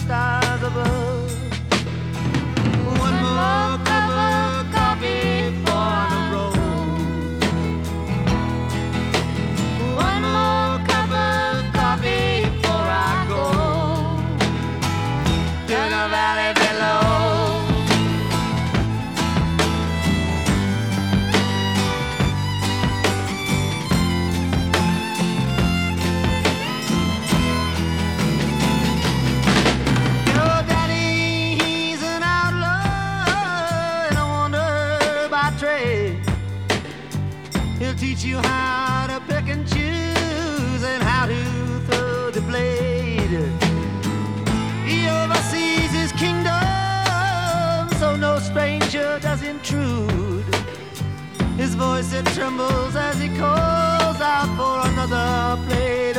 stars above. One more cup of coffee for the road. One more cup of coffee before I go to the valley below. Your daddy, he's an outlaw and a wonder by trade. He'll teach you how to pick and choose and how to throw the blade. He oversees his kingdom, so no stranger does intrude. His voice, it trembles as he calls out for another plate